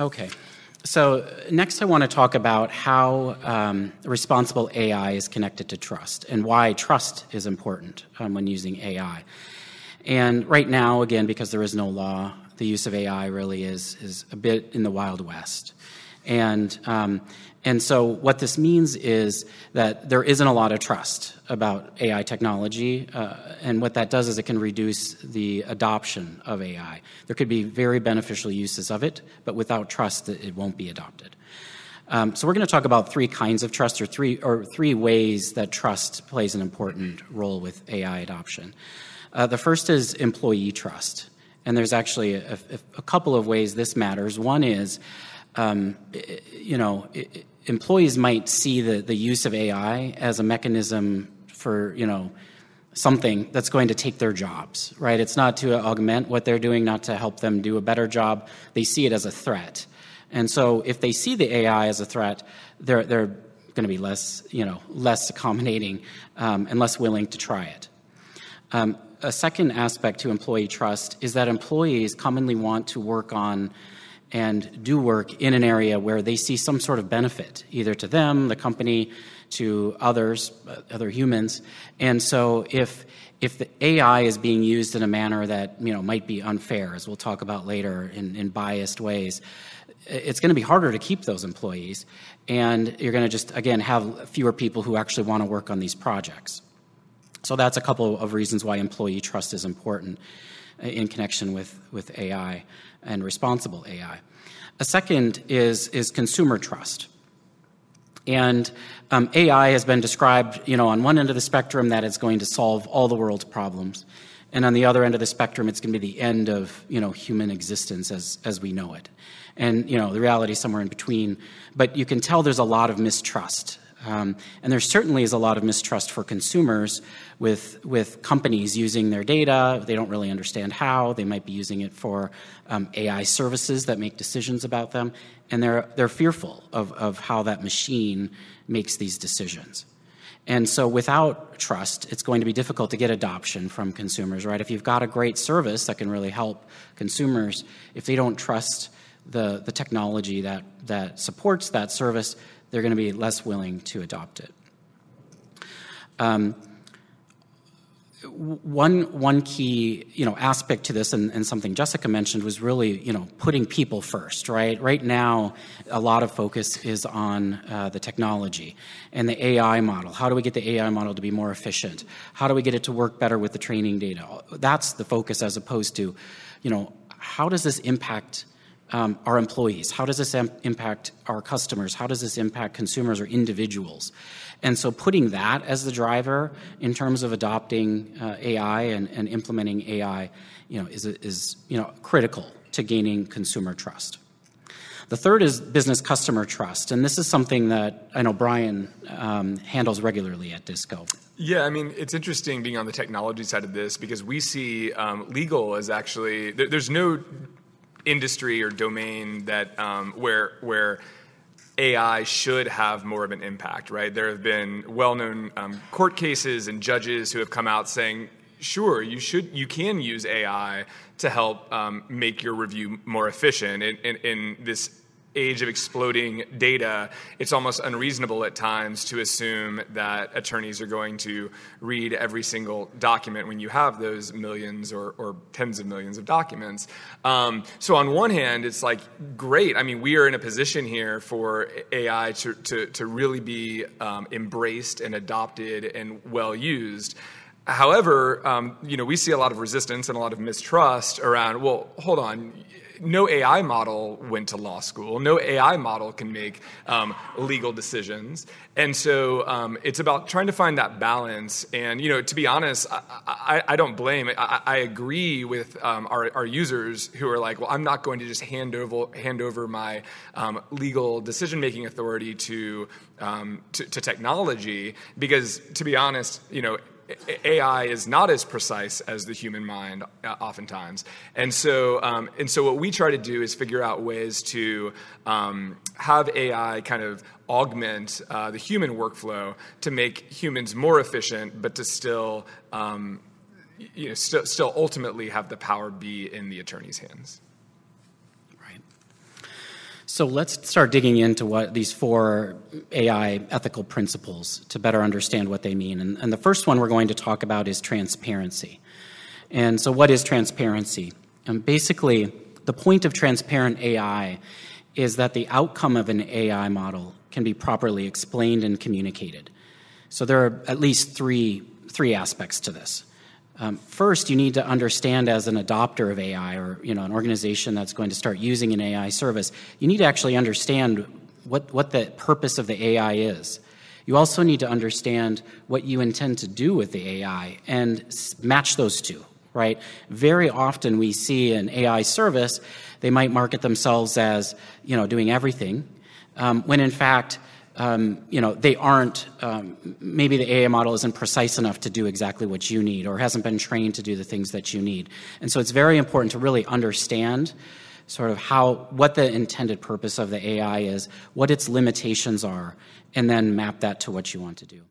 Okay. So next I want to talk about how responsible AI is connected to trust and why trust is important when using AI. And right now, again, because there is no law, the use of AI really is a bit in the Wild West. And so what this means is that there isn't a lot of trust about AI technology, and what that does is it can reduce the adoption of AI. There could be very beneficial uses of it, but without trust, it won't be adopted. So we're going to talk about three kinds of trust, or three ways that trust plays an important role with AI adoption. The first is employee trust, and there's actually a couple of ways this matters. One is, employees might see the use of AI as a mechanism for, something that's going to take their jobs, right? It's not to augment what they're doing, not to help them do a better job. They see it as a threat. And so if they see the AI as a threat, they're going to be less accommodating and less willing to try it. A second aspect to employee trust is that employees commonly want to work on and do work in an area where they see some sort of benefit, either to them, the company, to others, other humans. And so if the AI is being used in a manner that might be unfair, as we'll talk about later, in biased ways, it's going to be harder to keep those employees, and you're going to just, again, have fewer people who actually want to work on these projects. So that's a couple of reasons why employee trust is important in connection with AI and responsible AI. A second is consumer trust. And AI has been described, on one end of the spectrum that it's going to solve all the world's problems. And on the other end of the spectrum, it's going to be the end of, human existence as we know it. And, the reality is somewhere in between. But you can tell there's a lot of mistrust. And there certainly is a lot of mistrust for consumers with companies using their data. They don't really understand how. They might be using it for AI services that make decisions about them. And they're fearful of how that machine makes these decisions. And so without trust, it's going to be difficult to get adoption from consumers, right? If you've got a great service that can really help consumers, if they don't trust the technology that supports that service, they're going to be less willing to adopt it. One key, aspect to this, and something Jessica mentioned, was really, putting people first, right? Right now, a lot of focus is on the technology and the AI model. How do we get the AI model to be more efficient? How do we get it to work better with the training data? That's the focus, as opposed to, how does this impact our employees? How does this impact our customers? How does this impact consumers or individuals? And so putting that as the driver in terms of adopting AI and implementing AI, is critical to gaining consumer trust. The third is business customer trust, and this is something that I know Brian handles regularly at Disco. Yeah, it's interesting being on the technology side of this, because we see legal as actually there's no industry or domain that where AI should have more of an impact, right? There have been well-known court cases and judges who have come out saying, sure, you can use AI to help make your review more efficient. In this age of exploding data, it's almost unreasonable at times to assume that attorneys are going to read every single document when you have those millions or tens of millions of documents. So on one hand, it's like, great. We are in a position here for AI to really be embraced and adopted and well used. However, we see a lot of resistance and a lot of mistrust around, well, hold on. No AI model went to law school. No AI model can make legal decisions. And so it's about trying to find that balance. And, to be honest, I don't blame it. I agree with our users who are like, well, I'm not going to just hand over my legal decision-making authority to technology, because, to be honest, AI is not as precise as the human mind oftentimes. And so what we try to do is figure out ways to have AI kind of augment the human workflow to make humans more efficient, but to still ultimately have the power be in the attorney's hands. Right. So let's start digging into what these 4 AI ethical principles to better understand what they mean. And the first one we're going to talk about is transparency. And so what is transparency? Basically, the point of transparent AI is that the outcome of an AI model can be properly explained and communicated. So there are at least three aspects to this. First, you need to understand as an adopter of AI, or an organization that's going to start using an AI service, you need to actually understand what the purpose of the AI is. You also need to understand what you intend to do with the AI and match those two, right? Very often we see an AI service, they might market themselves as doing everything, when in fact they aren't, maybe the AI model isn't precise enough to do exactly what you need or hasn't been trained to do the things that you need. And so it's very important to really understand sort of what the intended purpose of the AI is, what its limitations are, and then map that to what you want to do.